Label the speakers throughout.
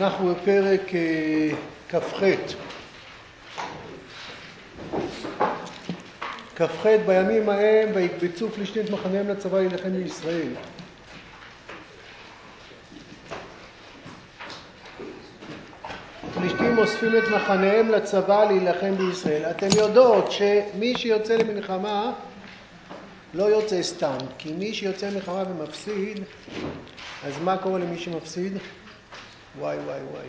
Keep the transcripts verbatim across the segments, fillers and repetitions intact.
Speaker 1: אנחנו בפרק כ"ח. כ"ח בימים ההם ויקבצו פלישתים את מחניהם לצבא להילחם בישראל. פלישתים אוספים את מחניהם לצבא להילחם בישראל. אתם יודעות שמי שיוצא למלחמה לא יוצא סתם, כי מי שיוצא למלחמה ומפסיד, אז מה קורה למי שמפסיד? וואי וואי וואי.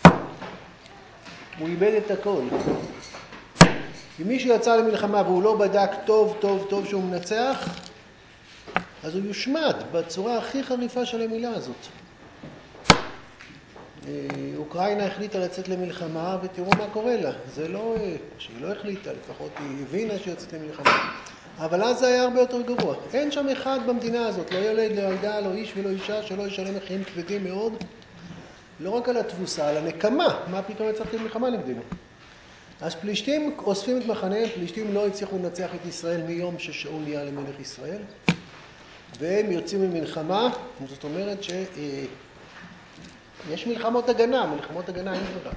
Speaker 1: הוא איבד את הכל. אם מישהו יצא למלחמה והוא לא בדק טוב טוב טוב שהוא מנצח, אז הוא יושמד בצורה הכי חריפה של המילה הזאת. אוקראינה החליטה לצאת למלחמה ותראו מה קורה לה. זה לא שהיא לא החליטה, לפחות היא הבינה שהיא יוצאת למלחמה. אבל אז זה היה הרבה יותר גרוע. אין שם אחד במדינה הזאת, לא ילד, לא ילדה, לא איש ולא אישה, שלא ישלם מחירים כבדים מאוד. לא רק על התבוסה, על הנקמה. מה פתאום יצאתי למלחמה נגדנו? אז פלישתים אוספים את מחניהם, פלישתים לא הצליחו לנצח את ישראל מיום ששאול נהיה למלך ישראל. והם יוצאים למלחמה, זאת אומרת שיש מלחמות הגנה, מלחמות הגנה אין ברירה.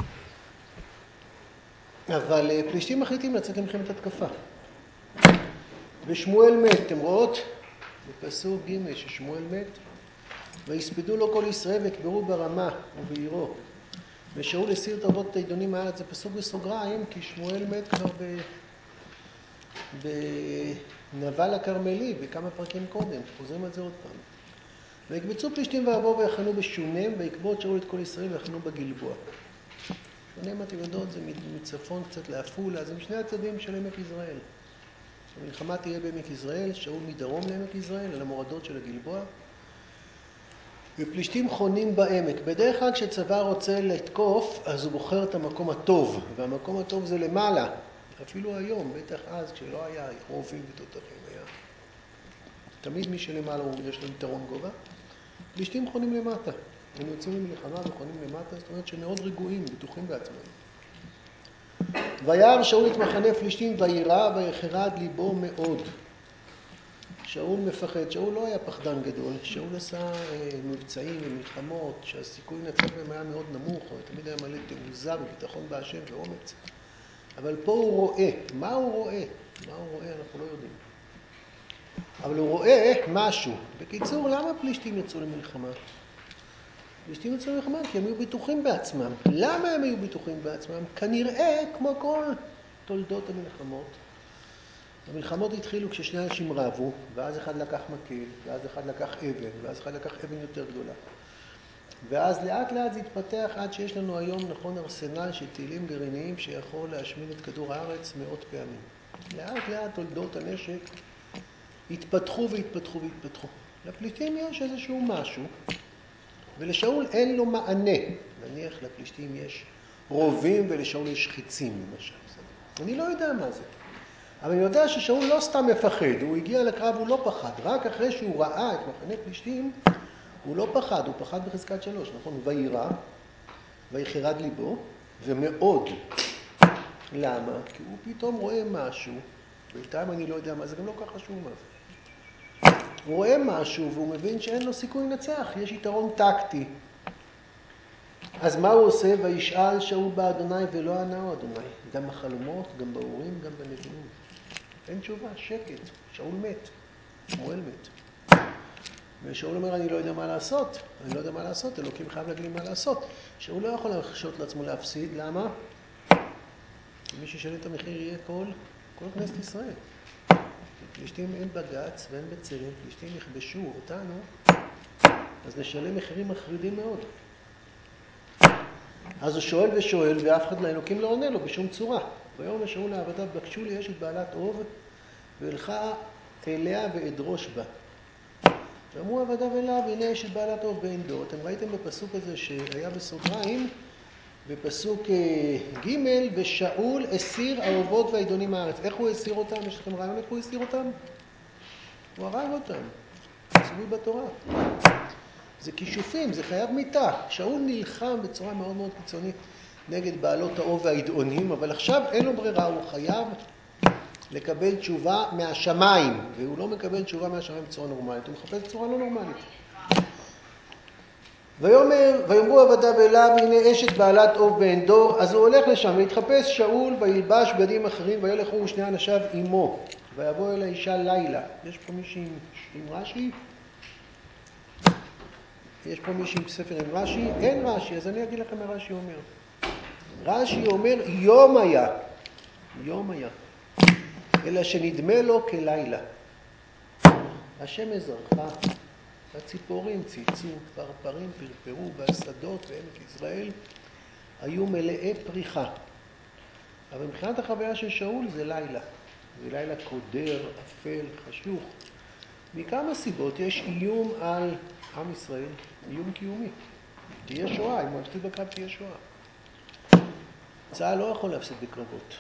Speaker 1: אבל פלישתים מחליטים לצאת למלחמת התקפה. ושמואל מת, אתם רואות? בפסוק ג' ששמואל מת. ויספדו לו כל ישראל וקברו ברמה ובעירו. ושאול הסיר את אבות העידונים מהארץ. זה פסוק בסוגריים, כי שמואל מת כבר ב... בנבל הכרמלי, בכמה פרקים קודם. חוזרים על זה עוד פעם. ויקבצו פלישתים ויבואו ויחנו בשונם, ויקבעו את שאול את כל ישראל ויחנו בגלבוע. שונם, אתם יודעות, זה מצפון קצת לעפולה, זה משני הצדדים של עמק יזרעאל. המלחמה תהיה בעמק יזרעאל, שאול מדרום לעמק יזרעאל, על המורדות של הגלבוע. ופלישתים חונים בעמק. בדרך כלל כשצבא רוצה לתקוף, אז הוא בוחר את המקום הטוב, והמקום הטוב זה למעלה. אפילו היום, בטח אז, כשלא היה רובים ותותחים, היה. תמיד מי שלמעלה יש לו יתרון גובה. פלישתים חונים למטה. הם יוצאים למלחמה וחונים למטה, זאת אומרת שמאוד רגועים, בטוחים בעצמם. וירא שאול את מחנה פלישתים וירא ויחרד ליבו מאוד. שאול מפחד. שאול לא היה פחדן גדול. שאול עשה אה, מבצעים ומלחמות שהסיכוי לנצח בהם היה מאוד נמוך, או תמיד היה מלא תעוזה וביטחון בהשם ואומץ. אבל פה הוא רואה. מה הוא רואה? מה הוא רואה אנחנו לא יודעים. אבל הוא רואה משהו. בקיצור, למה פלישתים יצאו למלחמה? פלישתים יצאו למלחמה כי הם היו בטוחים בעצמם. למה הם היו בטוחים בעצמם? כנראה, כמו כל תולדות המלחמות, המלחמות התחילו כששני אנשים רבו, ואז אחד לקח מקל, ואז אחד לקח אבן, ואז אחד לקח אבן יותר גדולה. ואז לאט לאט זה התפתח עד שיש לנו היום נכון ארסנל של טילים גרעיניים שיכול להשמיד את כדור הארץ מאות פעמים. לאט לאט תולדות הנשק התפתחו והתפתחו והתפתחו. לפלישתים יש איזשהו משהו, ולשאול אין לו מענה. נניח לפלישתים יש רובים ולשאול יש חיצים למשל. אני לא יודע מה זה. אבל אני יודע ששאול לא סתם מפחד, הוא הגיע לקרב, הוא לא פחד. רק אחרי שהוא ראה את מחנה פלישתים, הוא לא פחד, הוא פחד בחזקת שלוש, נכון? וירא, ויחרד ליבו, ומאוד. למה? כי הוא פתאום רואה משהו, בינתיים אני לא יודע מה, זה גם לא כך חשוב מה זה. הוא רואה משהו והוא מבין שאין לו סיכוי לנצח, יש יתרון טקטי. אז מה הוא עושה? וישאל שאול באדוני ולא ענהו אדוני. גם בחלומות, גם באורים, גם בנביאים. אין תשובה, שקט. שאול מת. שמואל מת. ושאול אומר, אני לא יודע מה לעשות. אני לא יודע מה לעשות. אלוקים חייב להגיד לי מה לעשות. שאול לא יכול להרשות לעצמו להפסיד. למה? כי מי שישלם את המחיר יהיה כל, כל כנסת ישראל. פלישתים אין בגץ ואין בצלם. פלישתים יכבשו אותנו. אז נשלם מחירים מחרידים מאוד. אז הוא שואל ושואל, ואף אחד לאלוקים לא עונה לו בשום צורה. ביום לשאול לעבדיו, בקשו לי אשת בעלת אוב, והלכה אליה ואדרוש בה. ואמרו עבדיו אליו, הנה אשת בעלת אוב בעין דור. אתם ראיתם בפסוק הזה שהיה בסוגריים, בפסוק ג' ושאול הסיר האובות והעידונים מהארץ. איך הוא הסיר אותם? יש לכם רעיון איך הוא הסיר אותם? הוא הרג אותם. ציווי בתורה. זה כישופים, זה חייב מיתה. שאול נלחם בצורה מאוד מאוד קיצונית נגד בעלות האוב והעידונים, אבל עכשיו אין לו ברירה, הוא חייב לקבל תשובה מהשמיים, והוא לא מקבל תשובה מהשמיים בצורה נורמלית, הוא מחפש צורה לא נורמלית. ויאמר, ויאמרו עבדיו אליו, הנה אשת בעלת אוב בעין דור, אז הוא הולך לשם, והתחפש שאול, וילבש בגדים אחרים, וילכו ושני אנשיו עמו, ויבוא אל האישה לילה. יש פה מישהי עם, עם רש"י? יש פה מישהי עם ספר עם רש"י? אין רש"י, אז אני אגיד לכם מה רש"י אומר. רש"י אומר יום היה, יום היה, אלא שנדמה לו כלילה. השמש זרחה, הציפורים צייצו, פרפרים פרפרו, והשדות בעמק יזרעאל היו מלאי פריחה. אבל מבחינת החוויה של שאול זה לילה. זה לילה קודר, אפל, חשוך. מכמה סיבות יש איום על עם ישראל, איום קיומי. תהיה שואה, אם הוא יפסיד בקרב תהיה שואה. צה"ל לא יכול להפסיד בקרבות.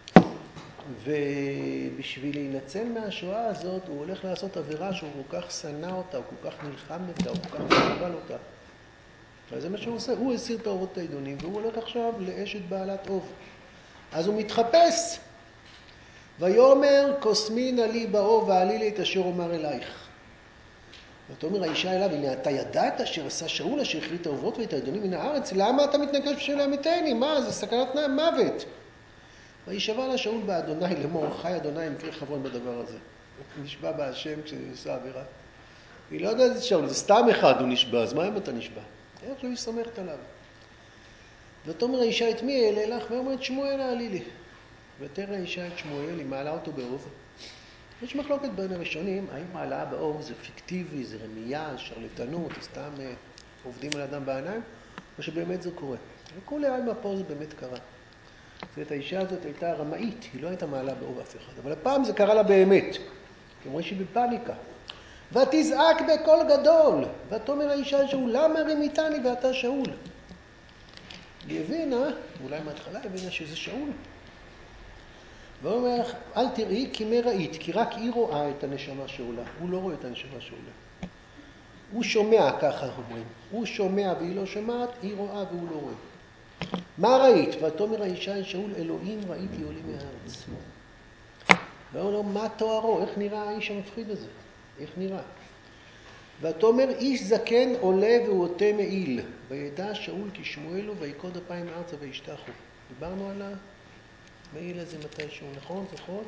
Speaker 1: ובשביל להינצל מהשואה הזאת הוא הולך לעשות עבירה שהוא כל כך שנא אותה, הוא כל כך נלחם נגדה, הוא כל כך נלחם אותה. וזה מה שהוא עושה, הוא הסיר את האורות העידונים והוא הולך עכשיו לאשת בעלת אוב. אז הוא מתחפש. ויאמר קוסמין עלי באוב ועלי לי את אשר אומר אלייך. ותאמר האישה אליו, הנה אתה ידעת אשר עשה שאול אשר החריט את האובות ואת העידונים מן הארץ, למה אתה מתנגש בשביל להמיתני? מה זה סכנת מוות? וישבע לה שאול באדוני לאמור, חי אדוני מקרה חברון בדבר הזה. הוא נשבע בהשם כשהוא עושה עבירה. היא לא יודעת את שאול, זה סתם אחד הוא נשבע, אז מה אם אתה נשבע? איך שהוא סומכת עליו? ותאמר האישה את מי אעלה לך? ואומרת שמואל העלי לי. ותראה האישה את שמואל, היא מעלה אותו באוב. יש מחלוקת בין הראשונים, האם העלאה באוב זה פיקטיבי, זה רמייה, שרלטנות, סתם אה, עובדים על אדם בעיניים, או שבאמת זה קורה. וכולי עלמא פה זה באמת קרה. זאת אומרת, האישה הזאת הייתה רמאית, היא לא הייתה מעלה באוב אף אחד, אבל הפעם זה קרה לה באמת. כמו שהיא בפניקה. ותזעק בקול גדול, ותאמר האישה שאול, למה רימיתני ואתה שאול? היא הבינה, אולי מההתחלה הבינה שזה שאול. והוא אומר, אל תראי כי מה ראית, כי רק היא רואה את הנשמה שעולה. הוא לא רואה את הנשמה שעולה. הוא שומע, ככה אומרים. הוא שומע והיא לא שומעת, היא רואה והוא לא רואה. מה ראית? ותאמר האישה אל שאול, אלוהים ראיתי עולים מהארץ. והוא אומר, מה תוארו? איך נראה האיש המפחיד הזה? איך נראה? ותאמר איש זקן עולה והוא עוטה מעיל. וידע שאול כי שמואל הוא ויקוד אפיים ארצה וישתחו. דיברנו על המעיל הזה מתישהו, נכון? זוכרות?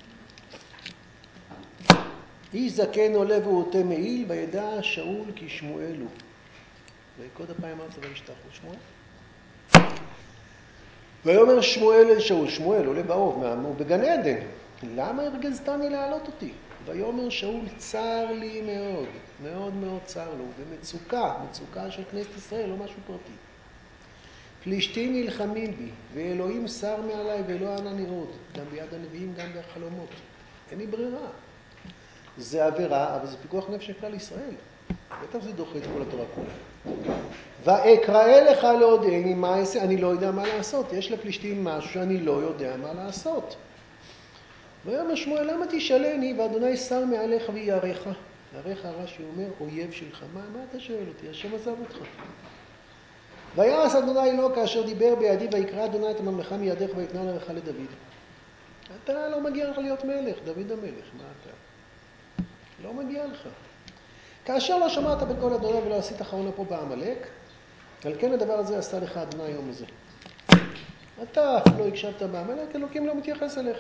Speaker 1: איש זקן עולה והוא עוטה מעיל, וידע שאול כי שמואל הוא. ויקוד אפיים ארצה וישתחו. שמואל. ויאמר שמואל אל שאול, שמואל עולה באוב, הוא בגן עדן. למה הרגזתני להעלות אותי? ויאמר שאול, צר לי מאוד, מאוד מאוד צר לו, במצוקה, מצוקה של כנסת ישראל, לא משהו פרטי. פלישתים נלחמים בי, ואלוהים שר מעליי ולא ענני עוד, גם ביד הנביאים, גם בחלומות. אין לי ברירה. זה עבירה, אבל זה פיקוח נפש של כלל ישראל. בטח זה דוחה את כל התורה כולה. ואקרא לך להודיעני מה אעשה, אני לא יודע מה לעשות. יש לפלישתים משהו שאני לא יודע מה לעשות. ויאמר שמואל, למה תשאלני ואדוני שר מעליך ויעריך? יעריך רש"י אומר, אויב שלך. מה, מה אתה שואל אותי? השם עזב אותך. ויעש אדוני לו כאשר דיבר בידי, ויקרא אדוני את הממלכה מידיך ויתנה לך לדוד. אתה לא מגיע לך להיות מלך, דוד המלך, מה אתה? לא מגיע לך. כאשר לא שמעת בקול אדוני ולא עשית אחרונה פה בעמלק, על כן הדבר הזה עשה לך אדוני היום הזה. אתה לא הקשבת בעמלק, אלוקים לא מתייחס אליך.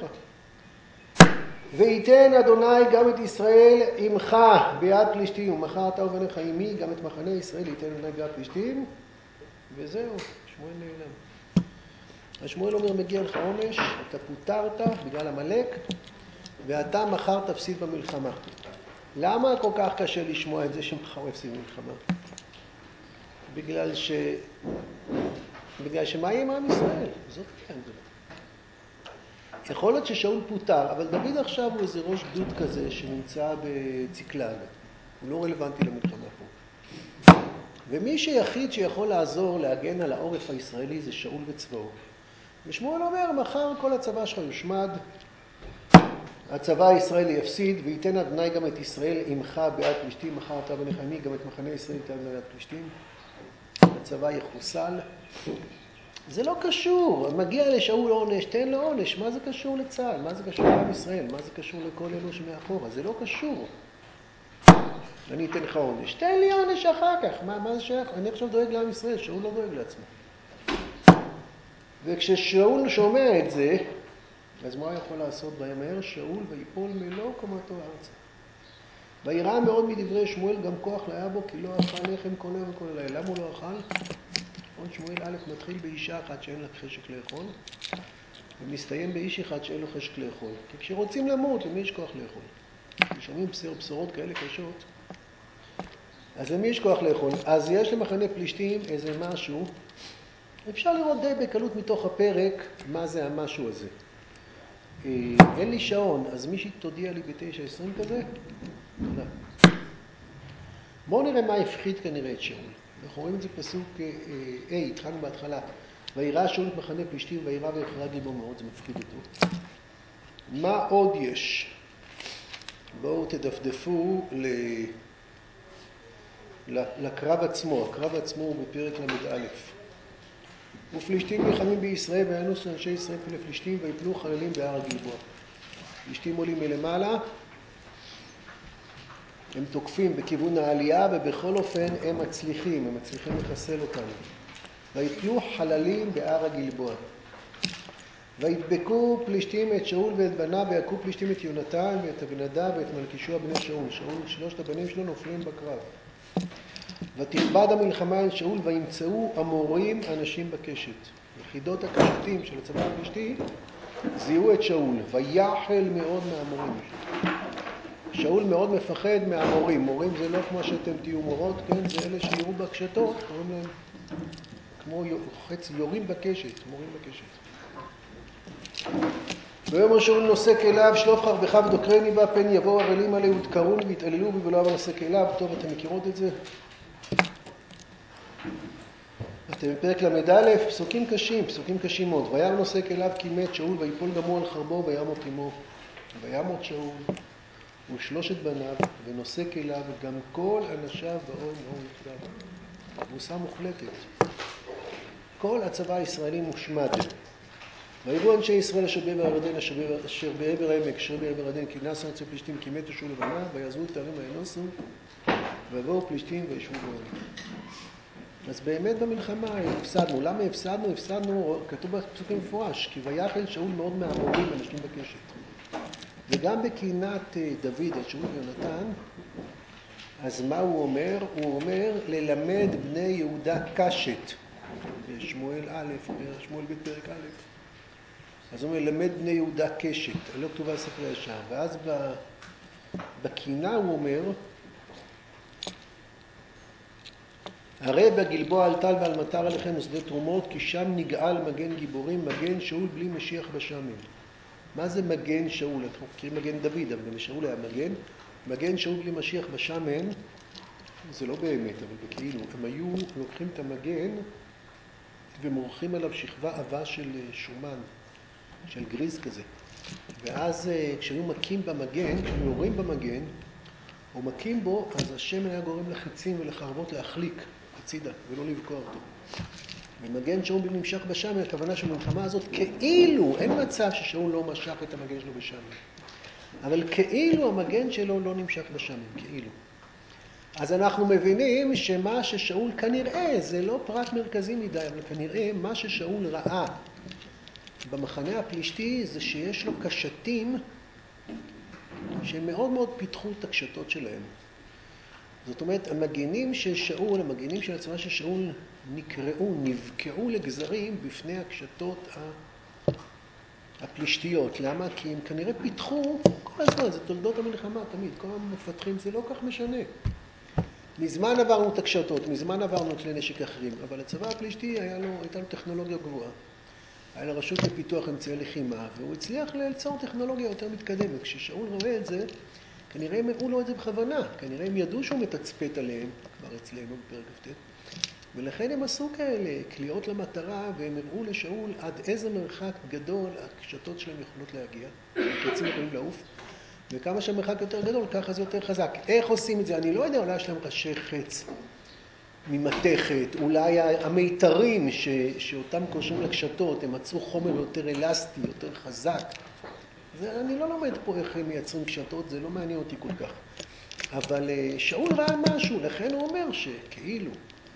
Speaker 1: ויתן אדוני גם את ישראל עמך ביד פלישתים, ומחר אתה ובניך עמי, גם את מחנה ישראל ייתן אדוני ביד פלישתים, וזהו, שמואל נעלם. השמואל אומר, מגיע לך עונש, אתה פוטרת בגלל עמלק, ואתה מחר תפסיד במלחמה. למה כל כך קשה לשמוע את זה שמחר הוא יפסיד במלחמה? בגלל ש... בגלל שמה יהיה עם עם ישראל? זאת כן גדולה. יכול להיות ששאול פוטר, אבל דוד עכשיו הוא איזה ראש גדוד כזה שנמצא בציקלג. הוא לא רלוונטי למלחמה פה. ומי שיחיד שיכול לעזור להגן על העורף הישראלי זה שאול וצבאו. ושמואל אומר, מחר כל הצבא שלך יושמד, הצבא הישראלי יפסיד, וייתן אדוני גם את ישראל עמך ביד פלישתים, מחר אתה ובניך עמי, גם את מחנה ישראל ייתן ביד פלישתים. הצבא יחוסל. זה לא קשור, מגיע לשאול עונש, תן לו עונש, מה זה קשור לצה"ל? מה זה קשור לעם ישראל? מה זה קשור לכל אלו שמאחורה? זה לא קשור. אני אתן לך עונש. תן לי עונש אחר כך. מה, מה זה שייך? אני עכשיו דואג לעם ישראל, שאול לא דואג לעצמו. וכששאול שומע את זה, אז מה הוא יכול לעשות? וימהר שאול ויפול מלוא קומתו ארצה. וירא מאוד מדברי שמואל, גם כוח לא היה בו, כי לא אכל לחם כל יום וכל לילה. למה הוא לא אכל? נכון, שמואל א' מתחיל באישה אחת שאין לה חשק לאכול, ומסתיים באיש אחד שאין לו חשק לאכול. כי כשרוצים למות, למי יש כוח לאכול? כששומעים בשורות כאלה קשות, אז למי יש כוח לאכול? אז יש למחנה פלישתים איזה משהו, אפשר לראות די בקלות מתוך הפרק מה זה המשהו הזה. אין לי שעון, אז מישהי תודיע לי בתשע עשרים כזה? תודה. בואו נראה מה הפחיד כנראה את שאול. אנחנו רואים את זה פסוק A, התחלנו בהתחלה. וירא שאול את מחנה פלישתים, וירא ויחרד ליבו מאוד, זה מפחיד אותו. מה עוד יש? בואו תדפדפו ל... לקרב עצמו. הקרב עצמו הוא בפרק למד א'. ופלישתים נלחמים בישראל, וינוסו אנשי ישראל פני פלישתים, ויפלו חללים בהר הגלבוע. פלישתים עולים מלמעלה, הם תוקפים בכיוון העלייה, ובכל אופן הם מצליחים, הם מצליחים לחסל אותנו. ויפלו חללים בהר הגלבוע. וידבקו פלישתים את שאול ואת בניו, ויכו פלישתים את יונתן ואת אבינדב ואת מלכישוע בני שאול. שאול, שלושת הבנים שלו נופלים בקרב. ותכבד המלחמה אל שאול, וימצאו אמורים אנשים בקשת. יחידות הקשתים של הצבא הפלישתי זיהו את שאול, ויחל מאוד מהאמורים. שאול מאוד מפחד מהאמורים. מורים זה לא כמו שאתם תהיו מורות, כן? זה אלה שיראו בקשתות, קוראים להם כמו חץ, יורים בקשת, מורים בקשת. ויאמר שאול נושא כליו, שלוף חרבך ודוקרני בה, פן יבואו ערלים עליה ודקרון והתעללו בי ולא אבא נושא כליו. טוב, אתם מכירות את זה? אתם בפרק למד א', פסוקים קשים, פסוקים קשים מאוד. וירא נושא כליו כי מת שאול, ויפול דמו על חרבו וימות עמו. וימות שאול ושלושת בניו ונושא כליו וגם כל אנשיו באו מאור יחדיו. תבוסה מוחלטת. כל הצבא הישראלי מושמד. ויראו אנשי ישראל אשר בעבר הירדן, אשר בעבר העמק, אשר בעבר הירדן, כי נסו ארצי פלישתים, כי מתו שאול ובניו, ויעזבו את הערים וינוסו, ויבואו פלישתים וישבו בהם. אז באמת במלחמה הפסדנו. למה הפסדנו? הפסדנו, כתוב בפסוקים מפורש, כי ויחל שאול מאוד מהאמורים אנשים בקשת. וגם בקינת דוד את שאול ויונתן, אז מה הוא אומר? הוא אומר ללמד בני יהודה קשת. בשמואל א', בשמואל ב' פרק א'. אז הוא אומר ללמד בני יהודה קשת, לא כתובה ספר ישר. ואז בקינה הוא אומר, הרי בגלבוע על טל ועל מטר עליכם ושדה תרומות, כי שם נגאל מגן גיבורים, מגן שאול בלי משיח בשמים. מה זה מגן שאול? אנחנו מכירים מגן דוד, אבל גם שאול היה מגן. מגן שאול בלי משיח בשמן, זה לא באמת, אבל בכאילו, הם היו לוקחים את המגן ומורחים עליו שכבה עבה של שומן, של גריז כזה. ואז כשהיו מכים במגן, כשהיו יורים במגן, או מכים בו, אז השמן היה גורם לחיצים ולחרבות להחליק הצידה ולא לבקוע אותו. ומגן שאול בלי נמשך בשמן, הכוונה של המלחמה הזאת, כאילו, אין מצב ששאול לא משך את המגן שלו בשמן. אבל כאילו המגן שלו לא נמשך בשמן, כאילו. אז אנחנו מבינים שמה ששאול כנראה, זה לא פרט מרכזי מדי, אבל כנראה מה ששאול ראה במחנה הפלישתי זה שיש לו קשתים שמאוד מאוד פיתחו את הקשתות שלהם. זאת אומרת, המגנים של שאול, המגנים של הצבא של שאול נקראו, נבקעו לגזרים בפני הקשתות הפלישתיות. למה? כי הם כנראה פיתחו כל הזמן, זה תולדות המלחמה תמיד, כל המפתחים זה לא כך משנה. מזמן עברנו את הקשתות, מזמן עברנו את כלי נשק אחרים, אבל הצבא הפלישתי היה לו, הייתה לו טכנולוגיה גבוהה. היה לו רשות לפיתוח אמצעי לחימה, והוא הצליח ליצור טכנולוגיה יותר מתקדמת. כששאול רואה את זה, כנראה הם הראו לו את זה בכוונה, כנראה הם ידעו שהוא מתצפת עליהם, כבר אצלנו בפרק כ"ט, ולכן הם עשו כאלה קליעות למטרה, והם הראו לשאול עד איזה מרחק גדול הקשתות שלהם יכולות להגיע, הקצים יכולים לעוף, וכמה שהמרחק יותר גדול, ככה זה יותר חזק. איך עושים את זה? אני לא יודע, אולי יש להם ראשי חץ ממתכת, אולי המיתרים ש, שאותם קושרים לקשתות, הם מצאו חומר יותר אלסטי, יותר חזק. זה, אני לא לומד פה איך הם מייצרים קשתות, זה לא מעניין אותי כל כך. אבל שאול ראה משהו, לכן הוא אומר שכאילו,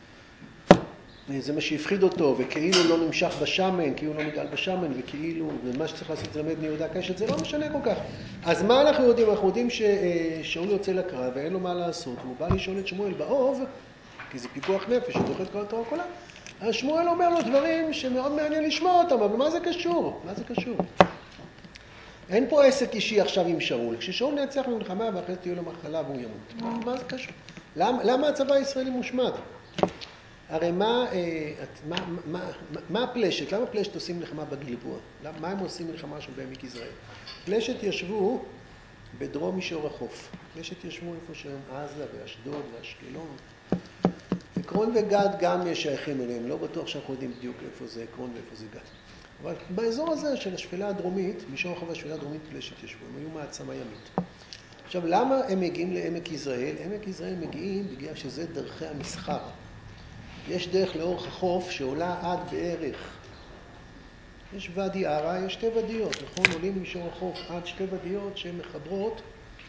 Speaker 1: זה מה שהפחיד אותו, וכאילו לא נמשך בשמן, כאילו לא נגעל בשמן, וכאילו, ומה שצריך לעשות זה ללמד בני יהודה קשת, זה לא משנה כל כך. אז מה אנחנו יודעים? אנחנו יודעים ששאול יוצא לקרב ואין לו מה לעשות, והוא בא לשאול את שמואל באוב, כי זה פיקוח נפש, הוא דוחה את כל התורה כולה. אז שמואל אומר לו דברים שמאוד מעניין לשמוע אותם, אבל מה זה קשור? מה זה קשור? אין פה עסק אישי עכשיו עם שאול. כששאול נצח במלחמה ואחרי זה תהיה לו מחלה והוא ימות. מה, מה זה קשור? למה, למה הצבא הישראלי מושמד? הרי מה, מה, מה, מה הפלשת? למה פלשת עושים מלחמה בגלבוע? מה הם עושים מלחמה שם בעמק יזרעאל? פלשת ישבו בדרום מישור החוף. פלשת ישבו איפה שהם עזה ואשדוד ואשקלון. עקרון וגד גם יש שייכים אליהם. לא בטוח שאנחנו יודעים בדיוק איפה זה עקרון ואיפה זה גד. אבל באזור הזה של השפלה הדרומית, מישור החוף השפלה הדרומית פלשת ישבו. הם היו מעצמה ימית. עכשיו, למה הם מגיעים לעמק יזרעאל? עמק יזרעאל מגיעים בגלל שזה דרכי המסחר. יש דרך לאורך החוף שעולה עד בערך, יש ואדי ערה, יש שתי ודיות, נכון? עולים מישור החוף עד שתי ודיות שהן מחברות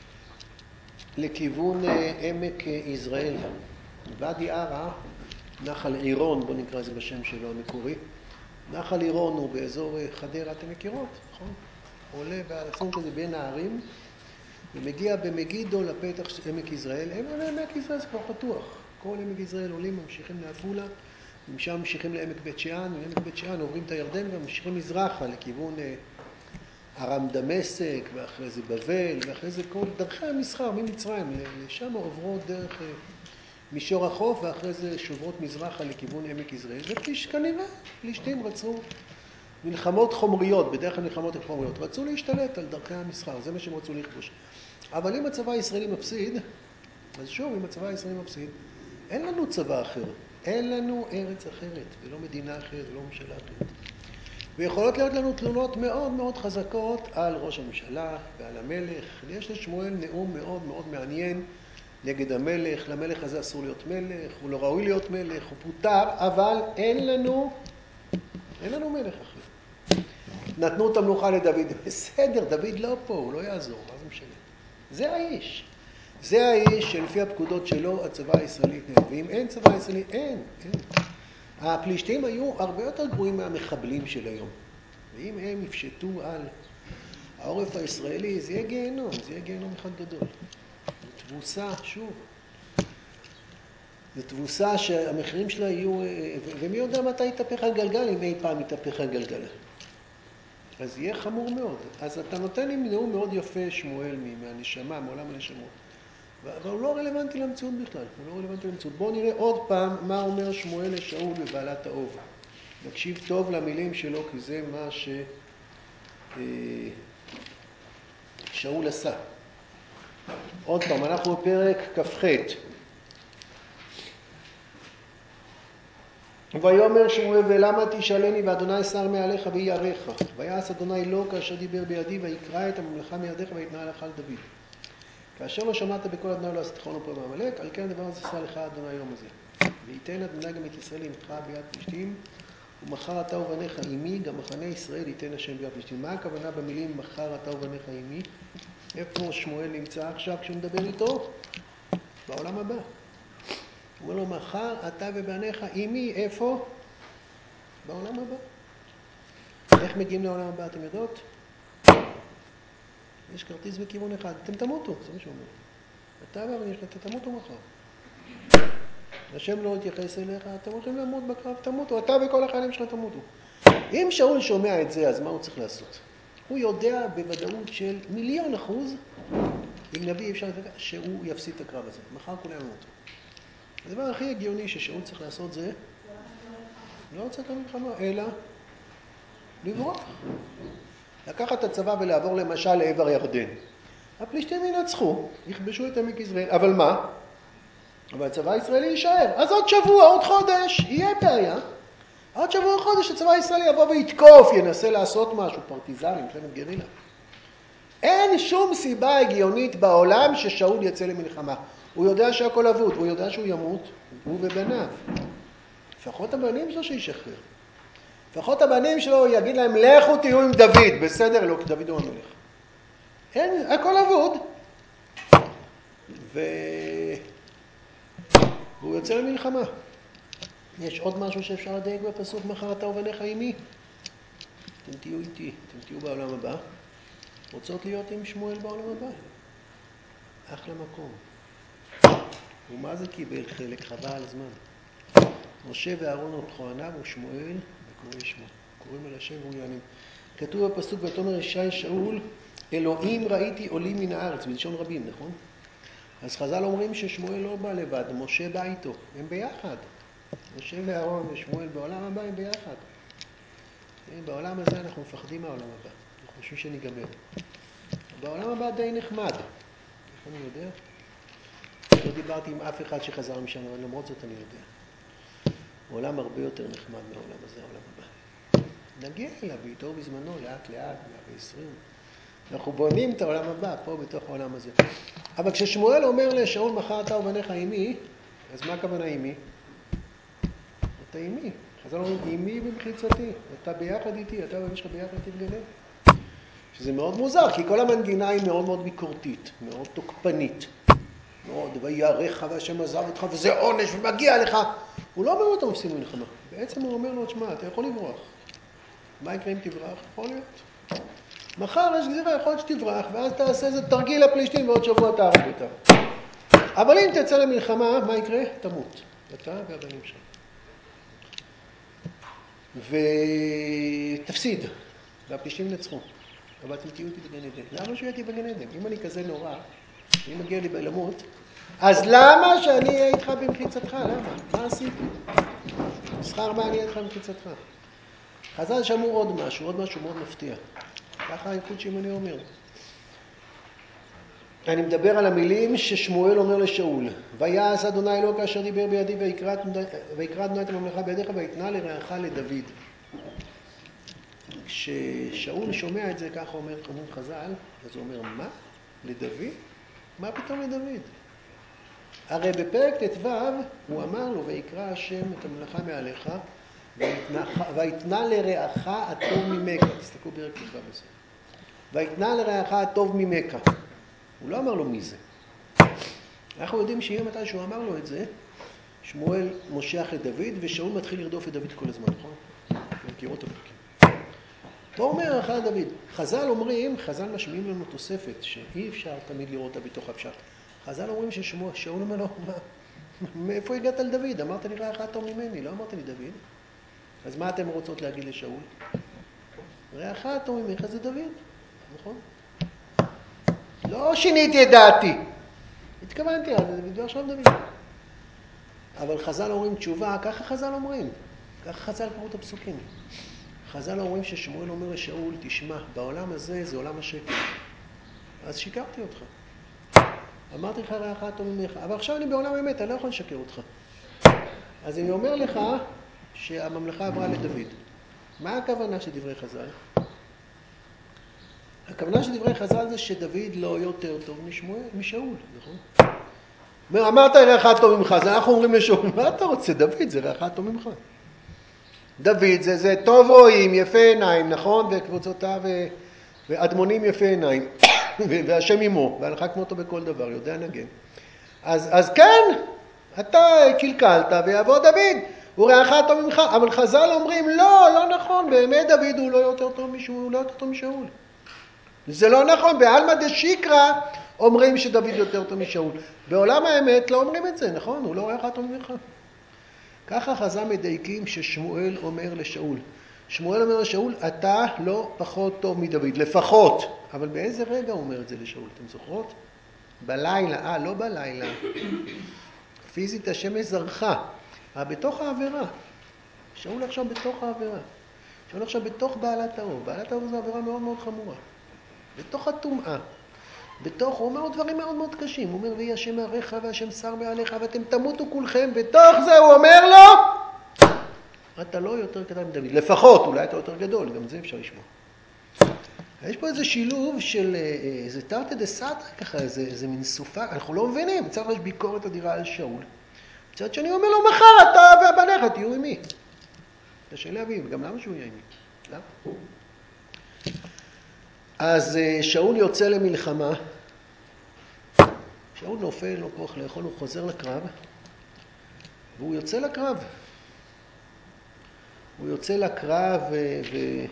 Speaker 1: לכיוון עמק יזרעאל. ואדי ערה, נחל עירון, בוא נקרא זה בשם שלו המקורי. נחל עירון הוא באזור חדרה, אתם מכירות, נכון? עולה באלכסון כזה בין הערים, ומגיע במגידו לפתח של עמק יזרעאל. עמק יזרעאל זה כבר פתוח. כל עמק יזרעאל עולים, ממשיכים לעפולה, ומשם ממשיכים לעמק בית שאן, ועמק בית שאן עוברים את הירדן וממשיכים מזרחה לכיוון ארם דמשק, ואחרי זה בבל, ואחרי זה כל דרכי המסחר ממצרים, לשם עוברות דרך מישור החוף, ואחרי זה שוברות מזרחה לכיוון עמק יזרעאל. וכנראה פלישתים רצו מלחמות חומריות, בדרך כלל מלחמות חומריות, רצו להשתלט על דרכי המסחר, זה מה שהם רצו לכבוש. אבל אם הצבא הישראלי מפסיד, אז שוב, אם הצבא הישראלי מפסיד, אין לנו צבא אחר, אין לנו ארץ אחרת, ולא מדינה אחרת, ולא ממשלה אחרת. ויכולות להיות לנו תלונות מאוד מאוד חזקות על ראש הממשלה ועל המלך. יש לשמואל נאום מאוד מאוד מעניין נגד המלך, למלך הזה אסור להיות מלך, הוא לא ראוי להיות מלך, הוא פוטר, אבל אין לנו, אין לנו מלך אחר. נתנו את המלוכה לדוד, בסדר, דוד לא פה, הוא לא יעזור, מה זה משנה? זה האיש. זה האיש שלפי הפקודות שלו הצבא הישראלי התנהל, ואם אין צבא ישראלי, אין, אין. הפלישתים היו הרבה יותר גרועים מהמחבלים של היום, ואם הם יפשטו על העורף הישראלי, זה יהיה גיהנום, זה יהיה גיהנום אחד גדול. תבוסה, שוב, זו תבוסה שהמחירים שלה יהיו, ומי יודע מתי יתהפך הגלגל, אם אי פעם יתהפך הגלגל. אז יהיה חמור מאוד. אז אתה נותן לי נאום מאוד יפה, שמואל, מהנשמה, מעולם הנשמות. אבל הוא לא רלוונטי למציאות בכלל, הוא לא רלוונטי למציאות. בואו נראה עוד פעם מה אומר שמואל לשאול בבעלת האוב. נקשיב טוב למילים שלו, כי זה מה ששאול עשה. עוד פעם, אנחנו בפרק כ"ח. ויאמר שמואל, ולמה תשאלני ואדוני שר מעליך ויערך? ויעש אדוני לו כאשר דיבר בידי, ויקרא את הממלכה מידיך ויתנה לך על דוד. כאשר לא שמעת בקול אדוני לא עשית חון ופה בעמלק, על כן הדבר הזה עשה לך אדוני היום הזה. וייתן אדוני גם את ישראל עמך ביד פלישתים, ומחר אתה ובניך עמי, גם מחנה ישראל ייתן השם ביד פלישתים. מה הכוונה במילים מחר אתה ובניך עמי? איפה שמואל נמצא עכשיו כשהוא מדבר איתו? בעולם הבא. הוא אומר לו, מחר אתה ובניך עמי, איפה? בעולם הבא. איך מגיעים לעולם הבא, אתם יודעות? יש כרטיס בכיוון אחד, אתם תמותו, זה מה שאומר. אתה ובניך, אתה תמותו מחר. השם לא יתייחס אליך, אתם הולכים למות בקרב, תמותו, אתה וכל החיילים שלך תמותו. אם שאול שומע את זה, אז מה הוא צריך לעשות? הוא יודע בוודאות של מיליון אחוז, אם נביא אפשר לתת, שהוא יפסיד את הקרב הזה. מחר כולם ימותו. הדבר הכי הגיוני ששאול צריך לעשות זה, לא לצאת למלחמה, אלא לברוח. לקחת את הצבא ולעבור למשל לעבר ירדן. הפלישתים ינצחו, יכבשו את עמק יזרעאל, אבל מה? אבל הצבא הישראלי יישאר. אז עוד שבוע, עוד חודש, יהיה בעיה. עוד שבוע, חודש, הצבא הישראלי יבוא ויתקוף, ינסה לעשות משהו, פרטיזנים, מלחמת גרילה. אין שום סיבה הגיונית בעולם ששאול יצא למלחמה. הוא יודע שהכל אבוד, הוא יודע שהוא ימות, הוא ובניו. לפחות הבנים שלו שישחרר. לפחות הבנים שלו יגיד להם, לכו תהיו עם דוד, בסדר, לא, כי דוד הוא המלך. אין, הכל אבוד. והוא יוצא למלחמה. יש עוד משהו שאפשר לדייק בפסוק מחר אתה ובניך עימי? אתם תהיו איתי, אתם תהיו בעולם הבא. רוצות להיות עם שמואל בעולם הבא? אחלה מקום. ומה זה קיבל חלק? חבל על הזמן. משה ואהרון הם כהניו ושמואל וקוראי שמו. קוראים על השם והוא יענים. כתוב בפסוק ותאמר ישי שאול, אלוהים ראיתי עולים מן הארץ, בלשון רבים, נכון? אז חז"ל אומרים ששמואל לא בא לבד, משה בא איתו, הם ביחד. משה ואהרון ושמואל בעולם הבא הם ביחד. בעולם הזה אנחנו מפחדים מהעולם הבא, אנחנו חושבים שניגמר. בעולם הבא די נחמד. איך אני יודע? לא דיברתי עם אף אחד שחזר משם, אבל למרות זאת אני יודע. העולם הרבה יותר נחמד מהעולם הזה, העולם הבא. נגיע אליו בעיתו בזמנו, לאט לאט, מאה ועשרים. אנחנו בונים את העולם הבא, פה בתוך העולם הזה. אבל כששמואל אומר לשאול מחר אתה ובניך עימי, אז מה הכוונה עימי? אתה עימי. חז"ל אומרים, עימי במחיצתי. אתה ביחד איתי, אתה ובן שלך ביחד איתי בגן עדן. שזה מאוד מוזר, כי כל המנגינה היא מאוד מאוד ביקורתית, מאוד תוקפנית. מאוד, ויערך והשם עזב אותך, וזה עונש ומגיע לך. הוא לא אומר לו, אתה מפסיד מלחמה. בעצם הוא אומר לו, תשמע, אתה יכול לברוח. מה יקרה אם תברח? יכול להיות. מחר יש גזירה, יכול להיות שתברח, ואז תעשה איזה תרגיל לפלישתים, ועוד שבוע תהרוג אותם. אבל אם תצא למלחמה, מה יקרה? תמות. אתה והבנים שלך. ותפסיד. והפלישתים נצחו. אבל אתם תהיו אותי בגן עדן. למה שהוא הייתי בגן עדן? אם אני כזה נורא, אם מגיע לי למות, אז למה שאני אהיה איתך במחיצתך? למה? מה עשיתי? שכר מה אני אהיה איתך במחיצתך? חז"ל שמעו עוד משהו, עוד משהו מאוד מפתיע. ככה האיחוד שמעני אומר. אני מדבר על המילים ששמואל אומר לשאול. ויעש אדוני אלוהיך כאשר דיבר בידי ויקרא אדוני את הממלכה בידיך ויתנה לרעך לדוד. כששאול שומע את זה, ככה אומר אומרים חז"ל, אז הוא אומר, מה? לדוד? מה פתאום לדוד? הרי בפרק ט"ו הוא אמר לו, ויקרא השם את הממלכה מעליך, ויתנה לרעך הטוב ממך. תסתכלו בפרק ט"ו בזה. ויתנה לרעך הטוב ממך. הוא לא אמר לו מי זה. אנחנו יודעים שיהיה מתי שהוא אמר לו את זה, שמואל מושך את דוד, ושאול מתחיל לרדוף את דוד כל הזמן, נכון? מכירות את הפרקים. פה אומר אחד דוד, חז"ל אומרים, חז"ל משמיעים לנו תוספת, שאי אפשר תמיד לראות אותה בתוך הפשט. חז"ל אומרים ששאול אומר לו, מה? מאיפה הגעת לדוד? אמרת לי רעך הטוב ממני, לא אמרת לי דוד. אז מה אתם רוצות להגיד לשאול? רעך הטוב ממך זה דוד, נכון? לא שיניתי את דעתי. התכוונתי על דוד ועכשיו דוד. אבל חז"ל אומרים תשובה, ככה חז"ל אומרים. ככה חז"ל קראו את הפסוקים. חז"ל אומרים ששמואל אומר לשאול, תשמע, בעולם הזה זה עולם השקר. אז שיקרתי אותך. אמרתי לך רעך הטוב ממך, אבל עכשיו אני בעולם האמת, אני לא יכול לשקר אותך. אז אני אומר לך שהממלכה עברה לדוד. מה הכוונה של דברי חז"ל? הכוונה של דברי חז"ל זה שדוד לא יותר טוב משמואל, משאול, נכון? אמרת רעך הטוב ממך, אז אנחנו אומרים לשאול, מה אתה רוצה? דוד, זה רעך הטוב ממך. דוד זה, זה טוב רואים, יפה עיניים, נכון? וקבוצותיו ואדמונים יפה עיניים, והשם עמו, והלכה כמותו בכל דבר, יודע נגן. אז, אז כן, אתה קלקלת ויבוא דוד, הוא רעך טוב ממך, אבל חז"ל אומרים, לא, לא נכון, באמת דוד הוא לא יותר טוב משאול, הוא לא יותר טוב משאול. זה לא נכון, בעלמא דשיקרא אומרים שדוד יותר טוב משאול. בעולם האמת לא אומרים את זה, נכון? הוא לא רעך טוב ממך. ככה חז"ל מדייקים ששמואל אומר לשאול. שמואל אומר לשאול, אתה לא פחות טוב מדוד, לפחות. אבל באיזה רגע הוא אומר את זה לשאול? אתם זוכרות? בלילה, אה, לא בלילה. פיזית השמש זרחה. אה, בתוך העבירה. שאול עכשיו בתוך העבירה. שאול עכשיו בתוך בעלת האור. בעלת האור זו עבירה מאוד מאוד חמורה. בתוך הטומאה. בתוך, הוא אומר דברים מאוד מאוד קשים. הוא אומר, ויהי השם מעריך והשם שר מעליך ואתם תמותו כולכם. בתוך זה הוא אומר לו, אתה לא יותר קטן מדוד. לפחות, אולי אתה יותר גדול, גם זה אפשר לשמוע. יש פה איזה שילוב של איזה תרתי דסתרי ככה, איזה, איזה מין סופה, אנחנו לא מבינים, צריך יש ביקורת אדירה על שאול. מצד שני אומר לו, מחר אתה והבניך תהיו עימי. קשה להבין, גם למה שהוא יהיה עימי? למה? אז שאול יוצא למלחמה, שאול נופל, לא כוח לאכול, הוא חוזר לקרב, והוא יוצא לקרב. הוא יוצא לקרב ו... ו...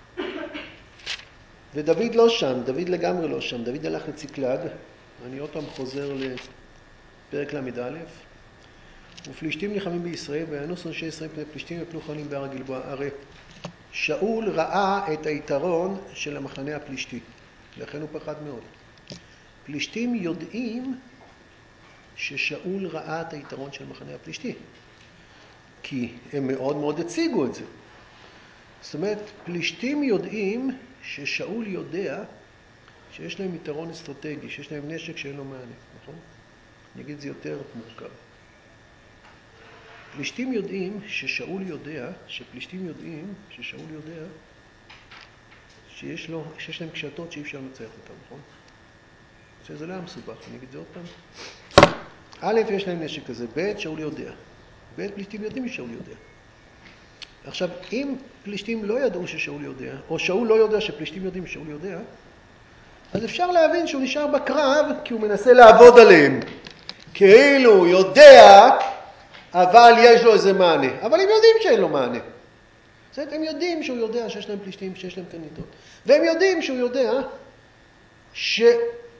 Speaker 1: ודוד לא שם, דוד לגמרי לא שם, דוד הלך לציקלג, ואני עוד פעם חוזר לפרק למד א', ופלישתים נלחמים בישראל, וינוס אנשי ישראל פני פלישתים ופלו חיילים בהר הגלבוע. הרי שאול ראה את היתרון של המחנה הפלישתי, לכן הוא פחד מאוד. פלישתים יודעים ששאול ראה את היתרון של המחנה הפלישתי, כי הם מאוד מאוד הציגו את זה. זאת אומרת, פלישתים יודעים ששאול יודע שיש להם יתרון אסטרטגי, שיש להם נשק שאין לו מענה, נכון? אני אגיד את זה יותר מורכב. פלישתים יודעים ששאול יודע, שפלישתים יודעים ששאול יודע שיש לו, שיש להם קשתות שאי אפשר לנצח אותם, נכון? שזה לא היה מסובך, אני אגיד את זה עוד פעם. א', יש להם נשק כזה, ב', שאול יודע. ב', פלישתים יודעים ששאול יודע. עכשיו, אם פלישתים לא ידעו ששאול יודע, או שאול לא יודע שפלישתים יודעים ששאול יודע, אז אפשר להבין שהוא נשאר בקרב כי הוא מנסה לעבוד עליהם. כאילו הוא יודע, אבל יש לו איזה מענה. אבל הם יודעים שאין לו מענה. זאת אומרת, הם יודעים שהוא יודע שיש להם פלישתים, שיש להם קניתות. והם יודעים שהוא יודע שאין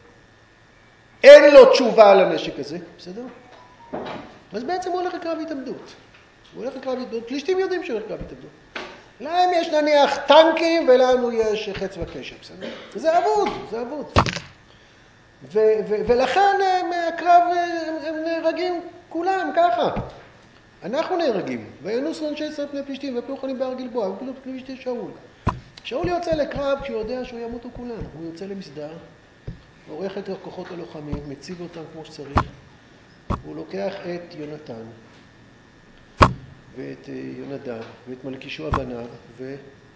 Speaker 1: לו תשובה על הנשק הזה, בסדר? אז בעצם הוא הולך לקרב התאבדות. הוא הולך לקרב התאבדות. פלישתים יודעים שהוא הולך לקרב התאבדות. להם יש נניח טנקים ולנו יש חץ וקשת, בסדר? זה עבוד, זה עבוד. ו- ו- ולכן מהקרב הם, הם נהרגים כולם ככה. אנחנו נהרגים. וינוסו אנשי ישראל פני פלישתים ופלו חיילים בהר גלבוע ופלו פלישתי שאול. שאול יוצא לקרב כשהוא יודע שהוא ימותו כולם. הוא יוצא למסדר, עורך את כוחות הלוחמים, מציב אותם כמו שצריך. הוא לוקח את יונתן ואת יונדב ואת מלכישוע בניו ו...